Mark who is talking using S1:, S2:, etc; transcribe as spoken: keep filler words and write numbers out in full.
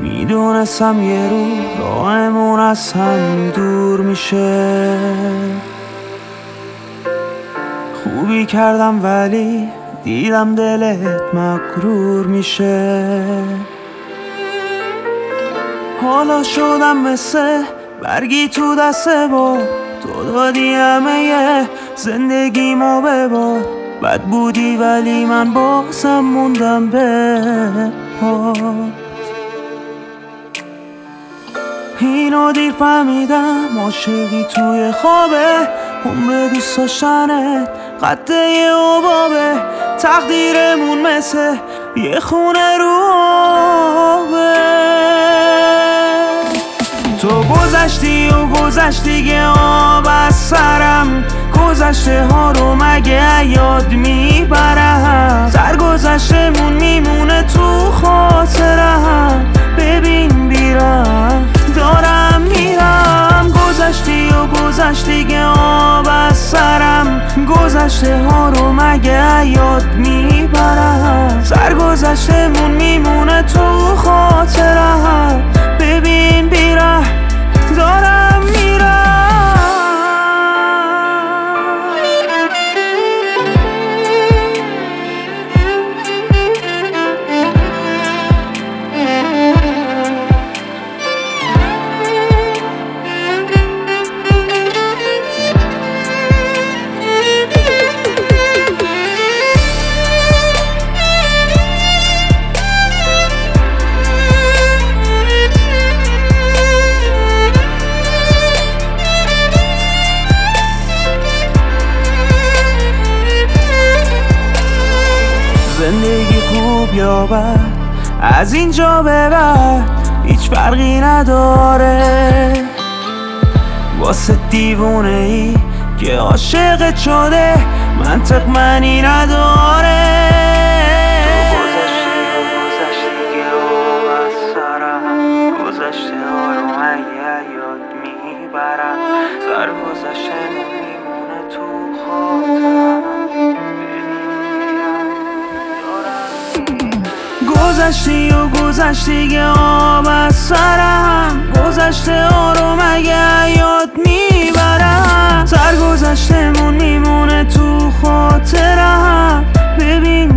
S1: میدونستم یه رو راهمون از هم دور میشه. خوبی کردم ولی دیدم دلت مغرور میشه. حالا شدم مثل برگی تو دست با تو دادی همه زندگیمو به باد. بد بودی ولی من بازم موندم به پات. اینو دیر فهمیدم عاشقی توی خوابه. عمر دوست داشتنت قطعه یه عبابه. تقدیرمون مثل یه خونه رو آبه. تو گذشتی و گذشتی که آب از سرم. گذشته ها رو مگه یاد میبرم. سرگذشتمون میمونه تو خاطرم. ببین بیرم دارم میرم. گذشتی و گذشتی که آب از سرم. گذشته ها رو مگه یاد میبرم. سرگذشتمون میمونه تو خاطرم. ببین بیرم دارم میرم. زندگی خوب یا بد از اینجا به بعد هیچ فرقی نداره. واسه دیوونه ای که عاشقت شده منطق معنی نداره. گذشتی که آب از سرم. گذشته ها رو مگه یاد میبرم. سرگذشتمون میمونه تو خاطرم. گذشتی و گذشتی که آب از سرم. گذشته ها رو مگه یاد میبرم. سرگذشتمون میمونه تو خاطرم. ببین